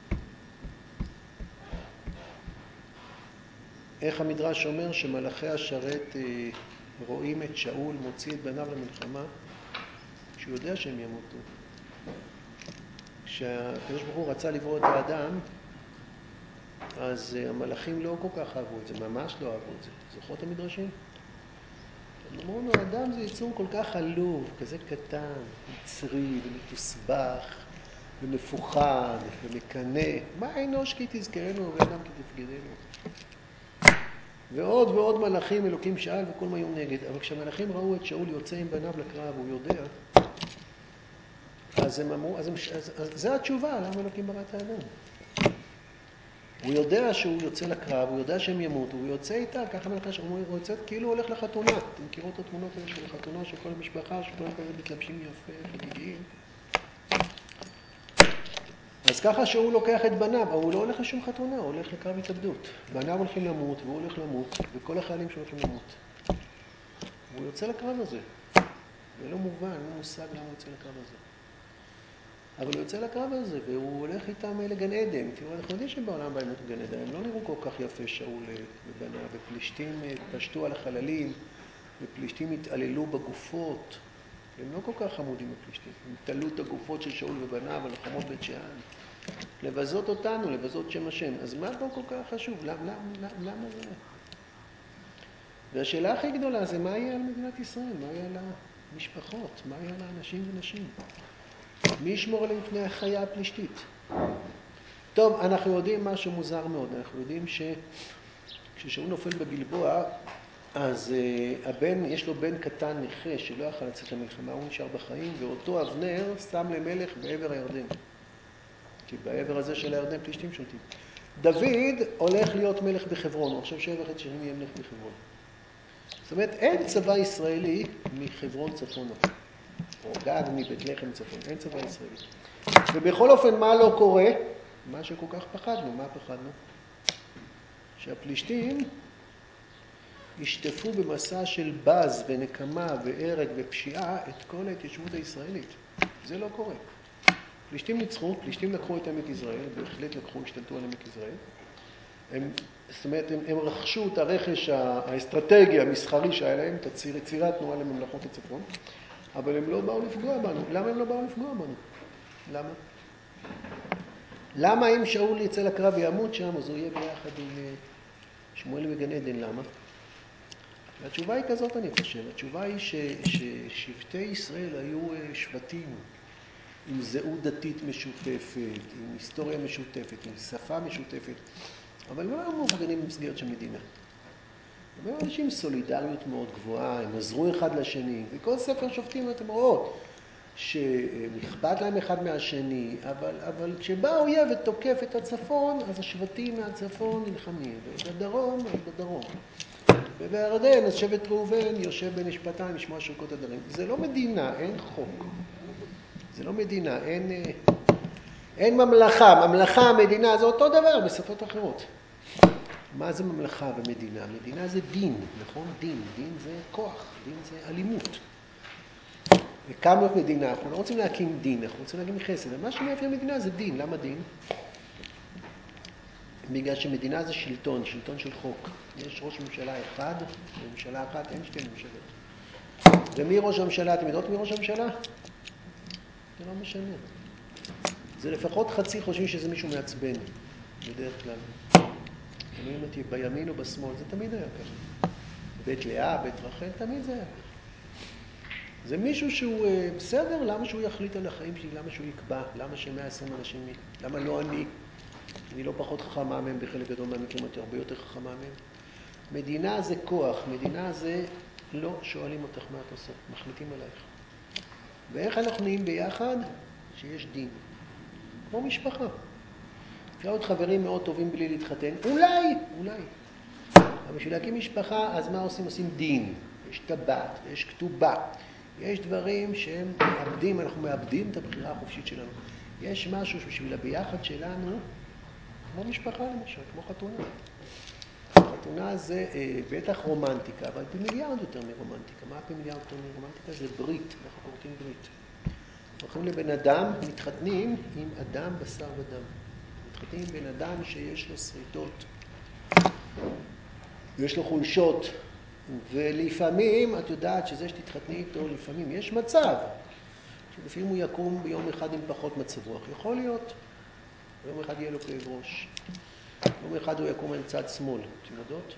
Speaker 1: איך המדרש אומר שמלאכי השרת רואים את שאול מוציא את בניו למלחמה כשהוא יודע שהם ימותו. כשהקדוש ברוך הוא רצה לברוא את האדם, אז המלאכים לא כל כך אהבו את זה, ממש לא אהבו את זה. זוכרות את המדרשים? הם אמרו לו, האדם זה יצור כל כך עלוב, כזה קטן, יצרי ומתוסבך ומפוחד ומקנא. מה אנוש כי תזכרנו ואדם כי תפקדנו? ועוד ועוד מלאכים אלוקים שאל וכל מה יום נגד. אבל כשהמלאכים ראו את שאול יוצא עם בניו לקרב, הוא יודע, אז הם אמרו, אז, הם, אז, אז זה התשובה, למה אלוקים ברא את האדם. הוא יודע שהוא יוצא לקרב, הוא יודע שהם ימותו, הוא יוצא איתה, ככה מלאכים שאומרים, הוא יוצא כאילו הוא הולך לחתונה. אתם מכירות את התמונות האלה של החתונה, של כל המשפחה, שכל אחד מתלבשים יפה, חגיגיים. אז ככה שהוא לוקח את בניו, אבל הוא לא הולך לשום חתונה, הוא הולך לקרב התאבדות. בניו הולכים למות, והוא הולך למות, וכל החיילים שהולכים למות. והוא יוצא לקרב הזה. ולא מובן, אין מושג למה הוא יוצא לקרב הזה. אבל הוא יוצא לקרב הזה, והוא הולך איתם לגן עדן. תראו, אנחנו יודעים שבעולם באים לגן עדן, הם לא נראו כל כך יפה שאול ובניו, ופלישתים פשטו על החללים, ופלישתים התעללו בגופות. הם לא כל כך חמודים בפלישתים. הם תלו את הגופות של שאול ובניו על חומות בית שאן. לבזות אותנו, לבזות שם השם. אז מה פה כל כך חשוב? למה, למה, למה זה? והשאלה הכי גדולה זה מה יהיה על מדינת ישראל? מה יהיה על המשפחות? מה יהיה על האנשים ונשים? מי ישמור עליהם מפני החיה הפלישתית? טוב, אנחנו יודעים משהו מוזר מאוד. אנחנו יודעים שכששאול נופל בגלבוע, אז uh, הבן, יש לו בן קטן נכה שלא יכול לצאת למלחמה, הוא נשאר בחיים, ואותו אבנר שם למלך בעבר הירדן. כי בעבר הזה של הירדן פלישתים שולטים. דוד הולך להיות מלך בחברון, הוא עכשיו שבע וחצי שנים יהיה מלך בחברון. זאת אומרת, אין צבא ישראלי מחברון צפונה, או גג מבית לחם צפון, אין צבא ישראלי. ובכל אופן, מה לא קורה? מה שכל כך פחדנו, מה פחדנו? שהפלישתים השתפו במסע של בז ונקמה והרג ופשיעה את כל ההתיישבות הישראלית. זה לא קורה. פלישתים ניצחו, פלישתים לקחו את עמק יזרעאל, בהחלט לקחו, השתלטו על עמק יזרעאל. הם, זאת אומרת, הם, הם רכשו את הרכש האסטרטגי, המסחרי שהיה להם, את יצירי התנועה לממלכות הצפון, אבל הם לא באו לפגוע בנו. למה הם לא באו לפגוע בנו? למה? למה אם שאול יצא לקרב ויעמוד שם, אז הוא יהיה ביחד עם שמואל בגן עדן? למה? התשובה היא כזאת, אני חושב. התשובה היא ש, ששבטי ישראל היו שבטים עם זהות דתית משותפת, עם היסטוריה משותפת, עם שפה משותפת, אבל לא היו מאורגנים במסגרת של מדינה. הם היו אנשים עם סולידריות מאוד גבוהה, הם עזרו אחד לשני, וכל ספר שופטים אתם רואות שאכפת להם אחד מהשני, אבל, אבל כשבא האויב ותוקף את הצפון, אז השבטים מהצפון נלחמים, ובדרום, אז בדרום. ובירדן, אז שבט ראובן יושב בין משפטיים לשמוע שוקות הדרים. זה לא מדינה, אין חוק. זה לא מדינה, אין, אין ממלכה. ממלכה, מדינה, זה אותו דבר בשפות אחרות. מה זה ממלכה ומדינה? מדינה זה דין, נכון? דין. דין זה כוח, דין זה אלימות. הקמנו את מדינה, אנחנו לא רוצים להקים דין, אנחנו רוצים להקים חסד. ומה שמאפיין מדינה זה דין. למה דין? בגלל שמדינה זה שלטון, שלטון של חוק. יש ראש ממשלה אחד, בממשלה אחת אין שתי ממשלות. ומי ראש הממשלה? אתם יודעות מי ראש הממשלה? זה לא משנה. זה לפחות חצי חושבים שזה מישהו מעצבן, בדרך כלל. תלוי אם תהיה בימין או בשמאל, זה תמיד היה ככה. בית לאה, בית רחל, תמיד זה היה ככה. זה מישהו שהוא בסדר, למה שהוא יחליט על החיים שלי, למה שהוא יקבע, למה ש-מאה ועשרים אנשים, למה לא אני? אני לא פחות חכמה מהם, בחלק גדול מהמקרים אני הרבה יותר חכמה מהם. מדינה זה כוח, מדינה זה לא שואלים אותך מה את עושה, מחליטים עלייך. ואיך אנחנו נהיים ביחד? שיש דין. כמו משפחה. אפשר להיות חברים מאוד טובים בלי להתחתן, אולי, אולי. אבל בשביל להקים משפחה, אז מה עושים? עושים דין. יש טבעת, יש כתובה. יש דברים שהם מאבדים, אנחנו מאבדים את הבחירה החופשית שלנו. יש משהו שבשביל הביחד שלנו, כמו משפחה למשל, כמו חתונה. חתונה זה אה, בטח רומנטיקה, אבל פי מיליארד יותר מרומנטיקה. מה פי מיליארד יותר מרומנטיקה? זה ברית, אנחנו קוראים ברית. הולכים לבן אדם, מתחתנים עם אדם בשר ודם. מתחתנים עם בן אדם שיש לו שריטות, יש לו חולשות, ולפעמים את יודעת שזה שתתחתני איתו, לפעמים יש מצב, שלפעמים הוא יקום ביום אחד עם פחות מצב רוח. יכול להיות, ביום אחד יהיה לו כאב ראש. יום אחד הוא יקום עם צד שמאל, אתם יודעות?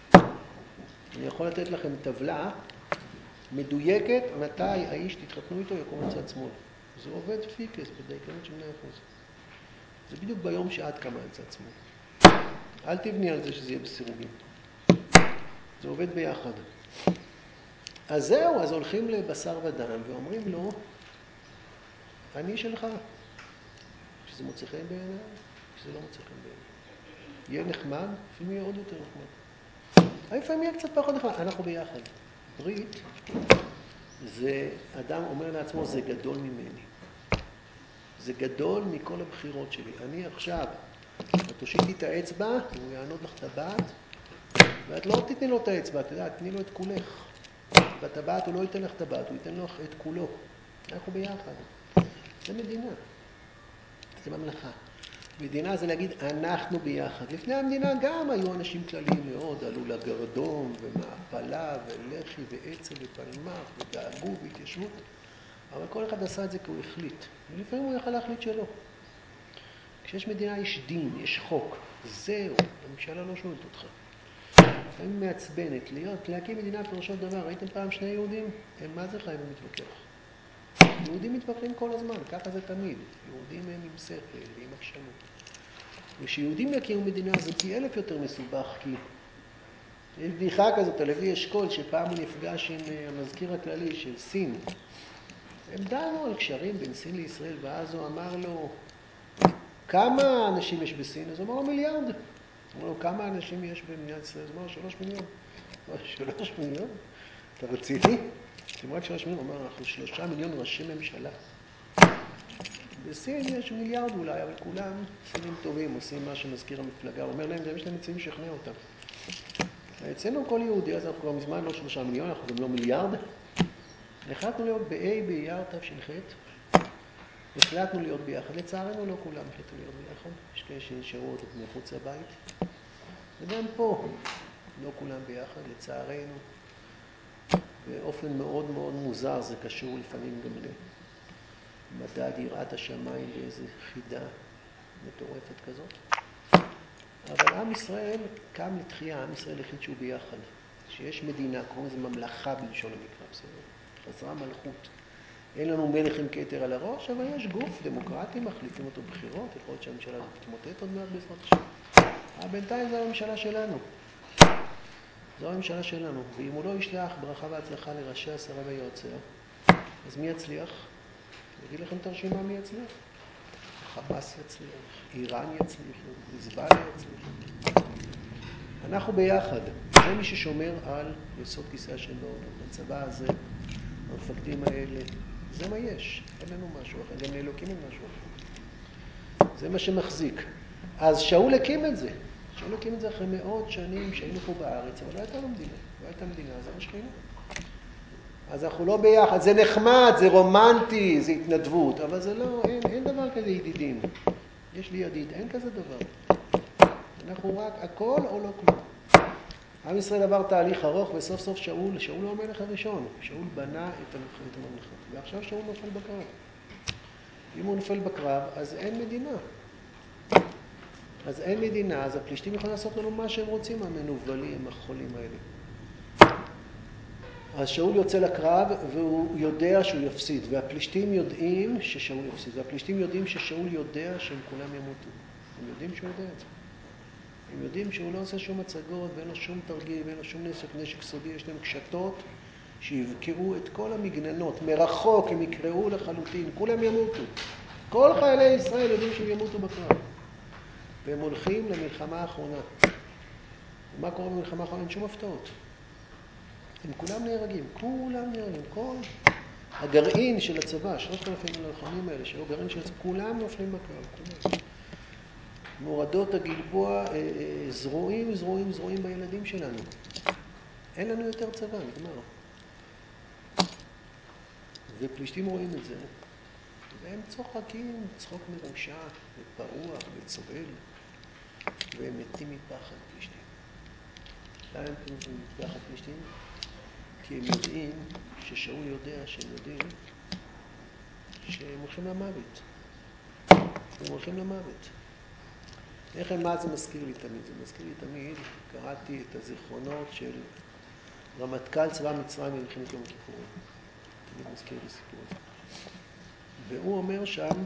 Speaker 1: אני יכול לתת לכם טבלה מדויקת מתי האיש תתחתנו איתו יקום עם צד שמאל. זה עובד פיקס בדייקנות של מאה אחוז. זה בדיוק ביום שאת קמה עם צד שמאל. אל תבני על זה שזה יהיה בסירוגים. זה עובד ביחד. אז זהו, אז הולכים לבשר ודם ואומרים לו, אני שלך. שזה מוצא חן בעיניי, שזה לא מוצא חן בעיניי. יהיה נחמד, לפעמים יהיה עוד יותר נחמד. לפעמים יהיה קצת פחות נחמד, אנחנו ביחד. ברית, זה, אדם אומר לעצמו, זה גדול ממני. זה גדול מכל הבחירות שלי. אני עכשיו, את תושיטי את האצבע, הוא יענוד לך טבעת, ואת לא תתני לו את האצבע, את יודעת, תתני לו את כולך. בטבעת הוא לא ייתן לך טבעת, הוא ייתן לך את כולו. אנחנו ביחד. זה מדינה. זה ממלכה. מדינה זה להגיד, אנחנו ביחד. לפני המדינה גם היו אנשים כלליים מאוד, עלו לגרדום ומעפלה ולחי ועצל ופלמח ודאגו והתיישבות, אבל כל אחד עשה את זה כי הוא החליט. ולפעמים הוא יכל להחליט שלא. כשיש מדינה יש דין, יש חוק. זהו, הממשלה לא שואלת אותך. לפעמים מעצבנת, להיות, להקים מדינה פירושו דבר. ראיתם פעם שני יהודים? הם מה זה חייבים להתווכח? יהודים מתווכחים כל הזמן, ככה זה תמיד. יהודים הם עם שכל ועם עקשנות. ושיהודים יקימו מדינה זה פי אלף יותר מסובך, כי יש בדיחה כזאת על לוי אשכול, שפעם הוא נפגש עם המזכיר הכללי של סין. הם דנו על קשרים בין סין לישראל, ואז הוא אמר לו, כמה אנשים יש בסין? אז הוא אמר לו מיליארד. הוא אמר לו, כמה אנשים יש במדינת ישראל? אז הוא אמר לו, שלוש מיליון. הוא אמר, שלוש מיליון? אתה רציני? אתם רק שלוש מיליון? הוא אמר, אנחנו שלושה מיליון ראשי ממשלה. בסין יש מיליארד אולי, אבל כולם סינים טובים, עושים מה שמזכיר המפלגה. הוא אומר להם, זה יש להם מציעים לשכנע אותם. אצלנו כל יהודי, אז אנחנו כבר מזמן לא שלושה מיליון, אנחנו גם לא מיליארד. החלטנו להיות ב-A באייר תש"ח. החלטנו להיות ביחד. לצערנו לא כולם החלטו להיות ביחד. יש כאלה שנשארו עוד מחוץ לבית. וגם פה לא כולם ביחד, לצערנו. באופן מאוד מאוד מוזר, זה קשור לפעמים גם למדד יראת השמיים באיזו חידה מטורפת כזאת. אבל עם ישראל קם לתחייה, עם ישראל החליט שהוא ביחד. שיש מדינה, קוראים לזה ממלכה בלשון המקרא, בסדר? חזרה מלכות. אין לנו מלך עם כתר על הראש, אבל יש גוף דמוקרטי, מחליפים אותו בחירות, יכול להיות שהממשלה הזאת תתמוטט עוד מעט בעזרת השם. אבל בינתיים זו הממשלה שלנו. זו הממשלה שלנו, ואם הוא לא ישלח ברכה והצלחה לראשי השרה ויועציה, אז מי יצליח? אני אגיד לכם את הרשימה מי יצליח. חמאס יצליח, איראן יצליחו, חיזבאללה יצליחו. אנחנו ביחד, זה מי ששומר על יסוד כיסא השם בעולם. הצבא הזה, המפקדים האלה, זה מה יש, אין לנו משהו אחר, גם לאלוקים אין משהו אחר. זה מה שמחזיק. אז שאול הקים את זה. שאול הקים את זה אחרי מאות שנים שהיינו פה בארץ, אבל לא הייתה למדינה. לא הייתה מדינה, זה השכינה. אז אנחנו לא ביחד, זה נחמד, זה רומנטי, זה התנדבות, אבל זה לא, אין, אין דבר כזה ידידים. יש לי ידיד, אין כזה דבר. אנחנו רק הכל או לא כלום. עם ישראל עבר תהליך ארוך, וסוף סוף שאול, שאול הוא המלך הראשון. שאול בנה את הממלכה, ועכשיו שאול נופל בקרב. אם הוא נופל בקרב, אז אין מדינה. אז אין מדינה, אז הפלישתים יכולים לעשות לנו מה שהם רוצים, המנובלים, החולים האלה. אז שאול יוצא לקרב, והוא יודע שהוא יפסיד, והפלישתים יודעים ששאול יפסיד, והפלישתים יודעים ששאול יודע שהם כולם ימותו. הם יודעים שהוא יודע את זה. הם יודעים שהוא לא עושה שום הצגות, ואין לו שום תרגיל, ואין לו שום נשק, נשק סודי, יש להם קשתות שיבקעו את כל המגננות. מרחוק הם יקראו לחלוטין, כולם ימותו. כל חיילי ישראל יודעים שהם ימותו בקרב. והם הולכים למלחמה האחרונה. ומה קורה במלחמה האחרונה? אין שום הפתעות. הם כולם נהרגים, כולם נהרגים, כל הגרעין של הצבא, שלושת אלפים הלוחמים האלה, שהיו גרעין של הצבא, כולם נופלים בקרב, כולם. מורדות הגלבוע, זרועים, זרועים, זרועים בילדים שלנו. אין לנו יותר צבא, נגמר. ופלישתים רואים את זה, והם צוחקים, צחוק מרושע, ופרוע, וצובל, והם מתים מפחד פלישתים. למה הם מתים מפחד פלישתים? כי הם יודעים, ששאול יודע שהם יודעים, שהם הולכים למוות. הם הולכים למוות. איך הם, מה זה מזכיר לי תמיד? זה מזכיר לי תמיד, קראתי את הזיכרונות של רמטכ"ל צבא מצרים במלחמת יום הכיפורים. תמיד מזכיר לי סיפור הזה. והוא אומר שם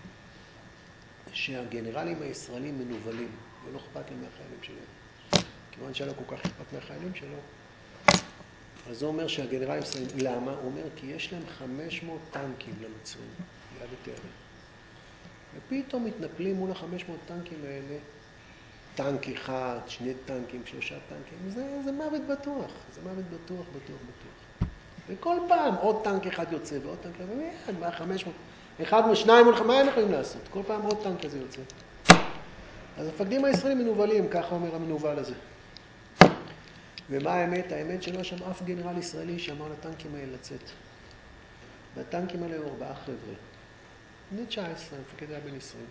Speaker 1: שהגנרלים הישראלים מנובלים, ולא אכפת להם מהחיילים שלהם. כיוון שהיה לו כל כך אכפת מהחיילים שלו, אז הוא אומר שהגנרלים הישראלים, למה? הוא אומר כי יש להם חמש מאות טנקים למצרים, ליד התארה. ופתאום מתנפלים מול ה-חמש מאות טנקים האלה, טנק אחד, שני טנקים, שלושה טנקים, זה, זה מוות בטוח, זה מוות בטוח, בטוח, בטוח. וכל פעם עוד טנק אחד יוצא ועוד טנק אחד, ומיד, מה חמש מאות, אחד משניים מול מה הם יכולים לעשות? כל פעם עוד טנק כזה יוצא. אז המפקדים הישראלים מנובלים, ככה אומר המנובל הזה. ומה האמת? האמת שלא שם אף גנרל ישראלי שאמר לטנקים האלה לצאת. והטנקים האלה היו ארבעה חבר'ה. בני תשע עשרה, המפקד היה בן עשרים.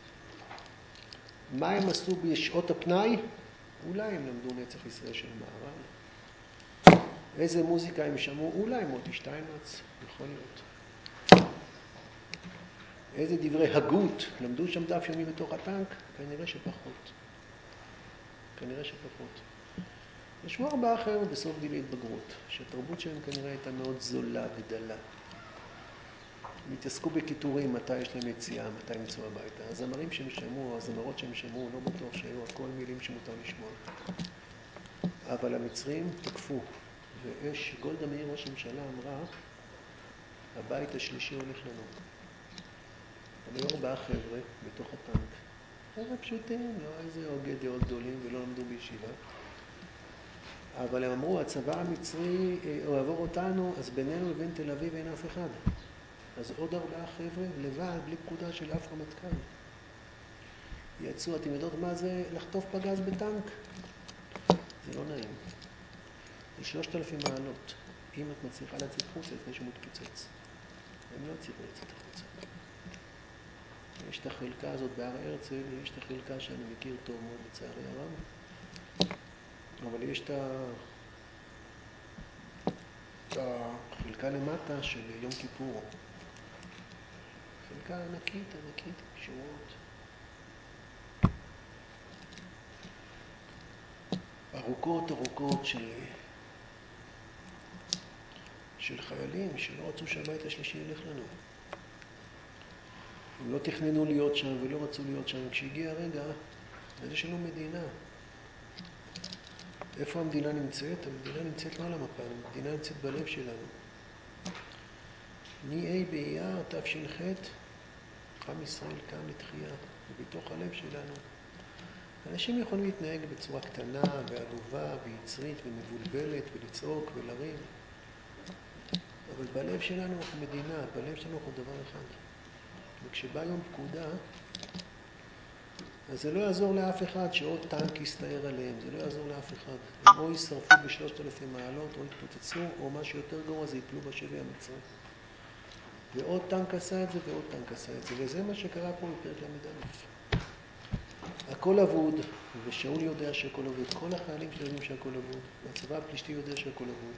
Speaker 1: מה הם עשו בשעות הפנאי? אולי הם למדו נצח ישראל של המהר"ל. איזה מוזיקה הם שמעו? אולי מוטי שטיינמץ, יכול להיות. איזה דברי הגות, למדו שם דף יומי בתוך הטנק? כנראה שפחות. כנראה שפחות. ישבו ארבעה חבר'ה בסוף גיל ההתבגרות, שהתרבות שלהם כנראה הייתה מאוד זולה ודלה. הם התעסקו בכיתורים, מתי יש להם יציאה, מתי הם יצאו הביתה. הזמרים שהם שמעו, הזמרות שהם שמעו, לא בטוח שהיו הכל מילים שמותר לשמוע. אבל המצרים תקפו, ואש גולדה מאיר ראש הממשלה אמרה, הבית השלישי הולך לנו. הם היו ארבעה חבר'ה בתוך הטנק. חבר'ה פשוטים, לא איזה הוגי דעות גדולים ולא למדו בישיבה. אבל הם אמרו, הצבא המצרי אוהבור אותנו, אז בינינו לבין תל אביב אין אף אחד. אז עוד ארבעה חבר'ה לבד, בלי פקודה של אף רמטכ"ל. יצאו, אתם יודעות מה זה לחטוף פגז בטנק? זה לא נעים. זה שלושת אלפים מעלות. אם את מצליחה לצאת חוצה לפני שמתפוצץ. הם לא הצליחו לצאת החוצה. יש את החלקה הזאת בהר הרצל, יש את החלקה שאני מכיר טוב מאוד לצערי הרב. אבל יש את ה... את החלקה למטה של יום כיפור. חלקה ענקית, ענקית, שורות. ארוכות, ארוכות של של חיילים שלא רצו שהבית השלישי ילך לנו. הם לא תכננו להיות שם ולא רצו להיות שם. כשהגיע הרגע, אז יש לנו מדינה. איפה המדינה נמצאת? המדינה נמצאת לא על המפה, המדינה נמצאת בלב שלנו. מ-ה' באייר תש"ח, עם ישראל קם לתחייה, ובתוך הלב שלנו. אנשים יכולים להתנהג בצורה קטנה ועלובה ויצרית ומבולבלת ולצעוק ולריב. אבל בלב שלנו אנחנו מדינה, בלב שלנו אנחנו דבר אחד. וכשבא יום פקודה, אז זה לא יעזור לאף אחד שעוד טנק יסתער עליהם, זה לא יעזור לאף אחד. הם או ישרפו בשלושת אלפים מעלות, או יתפוצצו, או מה שיותר גרוע זה יפלו בשבי המצרי. ועוד טנק עשה את זה, ועוד טנק עשה את זה, וזה מה שקרה פה בפרק למ"א. הכל אבוד, ושאול יודע שהכל אבוד. כל החיילים שלו יודעים שהכל אבוד, והצבא הפלישתי יודע שהכל אבוד.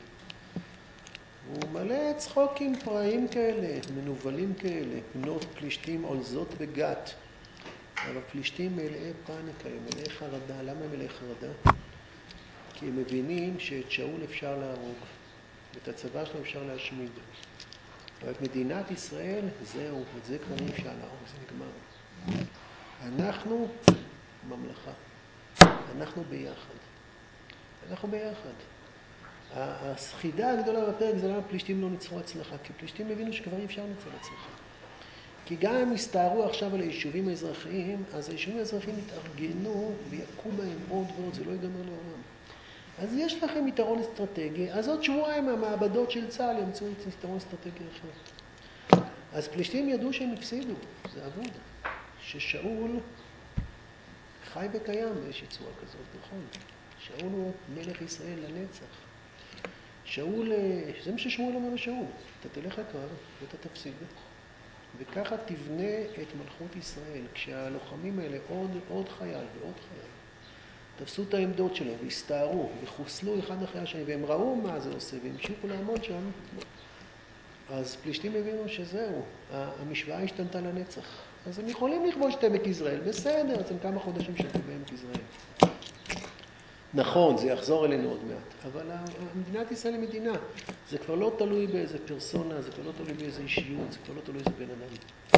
Speaker 1: והוא מלא צחוקים פראיים כאלה, מנובלים כאלה, בנות פלישתים עולזות בגת. אבל פלישתים מלאי פאניקה, מלאי חרדה. למה הם מלאי חרדה? כי הם מבינים שאת שאול אפשר להרוג, ואת הצבא שלו אפשר להשמיד. אבל את מדינת ישראל, זהו, את זה כבר אי אפשר להרוג, זה נגמר. אנחנו ממלכה. אנחנו ביחד. אנחנו ביחד. הסחידה הגדולה בפרק זה למה פלישתים לא ניצחו הצלחה, כי פלישתים הבינו שכבר אי אפשר לנצח הצלחה. כי גם אם הסתערו עכשיו על היישובים האזרחיים, אז היישובים האזרחיים יתארגנו ויקו בהם עוד ועוד, זה לא ייגמר לעולם. אז יש לכם יתרון אסטרטגי, אז עוד שבועיים המעבדות של צה"ל ימצאו יתרון אסטרטגי אחר. אז פלישתים ידעו שהם הפסידו, זה אבוד. ששאול חי וקיים באיזושהי צורה כזאת, נכון? שאול הוא מלך ישראל לנצח. שאול, זה מה ששמואל אומר לשאול, אתה תלך לקרב ואתה תפסיד. וככה תבנה את מלכות ישראל. כשהלוחמים האלה, עוד, עוד חייל ועוד חייל, תפסו את העמדות שלהם והסתערו וחוסלו אחד אחרי השני, והם ראו מה זה עושה והמשיכו לעמוד שם, אז פלישתים הבינו שזהו, המשוואה השתנתה לנצח. אז הם יכולים לכבוש את עמק יזרעאל, בסדר, אז הם כמה חודשים שלטו בעמק יזרעאל. נכון, זה יחזור אלינו עוד מעט, אבל מדינת ישראל היא מדינה. זה כבר לא תלוי באיזה פרסונה, זה כבר לא תלוי באיזה אישיות, זה כבר לא תלוי באיזה בן אדם.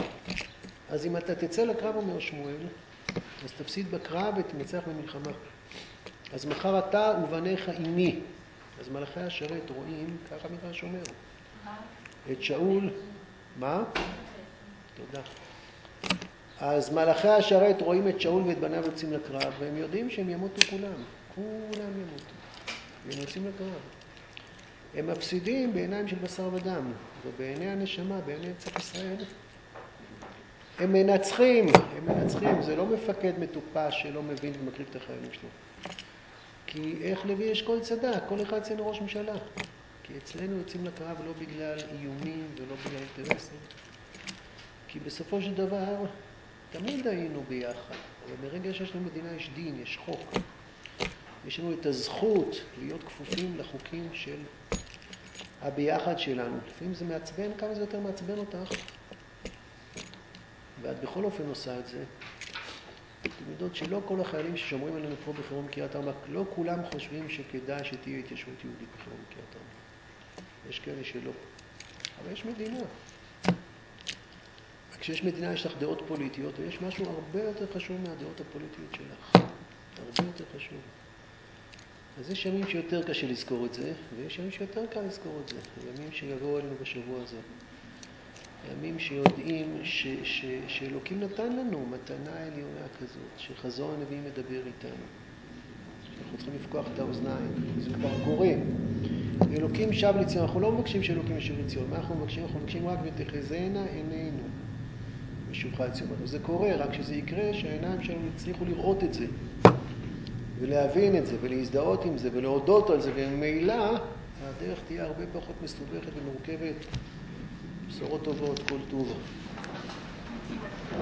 Speaker 1: אז אם אתה תצא לקרב, אומר שמואל, אז תפסיד בקרב ותנצח במלחמה. אז מחר אתה ובניך עימי. אז מלאכי השרת רואים, ככה מדרש אומר, את שאול, מה? תודה. אז מלאכי השרת רואים את שאול ואת בניו יוצאים לקרב, והם יודעים שהם ימותו כולם. כולם ימותו. והם יוצאים לקרב. הם מפסידים בעיניים של בשר ודם, ובעיני הנשמה, בעיני צאת ישראל, הם מנצחים, הם מנצחים. זה לא מפקד מטופש שלא מבין ומקריב את החיילים שלו. כי איך לוי אשכול צדק, כל אחד אצלנו ראש ממשלה. כי אצלנו יוצאים לקרב לא בגלל איומים ולא בגלל אינטרסים. כי בסופו של דבר, תמיד היינו ביחד. אבל ברגע שיש לנו מדינה יש דין, יש חוק. יש לנו את הזכות להיות כפופים לחוקים של הביחד שלנו. לפעמים זה מעצבן, כמה זה יותר מעצבן אותך. ואת בכל אופן עושה את זה. אתם יודעות שלא כל החיילים ששומרים עלינו פה בחירום קריית ארבע, לא כולם חושבים שכדאי שתהיה התיישבות יהודית בחירום קריית ארבע. יש כאלה שלא. אבל יש מדינה. כשיש מדינה יש לך דעות פוליטיות, ויש משהו הרבה יותר חשוב מהדעות הפוליטיות שלך. הרבה יותר חשוב. אז יש ימים שיותר קשה לזכור את זה, ויש ימים שיותר קל לזכור את זה. ימים שיבואו עלינו בשבוע הזה. ימים שיודעים ש, ש, שאלוקים נתן לנו מתנה עליונה כזאת, שחזון הנביאים מדבר איתנו. אנחנו צריכים לפקוח את האוזניים, זה כבר קורה. אלוקים שב לציון, אנחנו לא מבקשים שאלוקים ישוב לציון, מה אנחנו מבקשים? אנחנו מבקשים רק ותחזינה עינינו בשובך לציון. וזה קורה, רק שזה יקרה שהעיניים שלנו יצליחו לראות את זה, ולהבין את זה, ולהזדהות עם זה, ולהודות על זה, וממילא הדרך תהיה הרבה פחות מסובכת ומורכבת. בשורות טובות, כל טוב.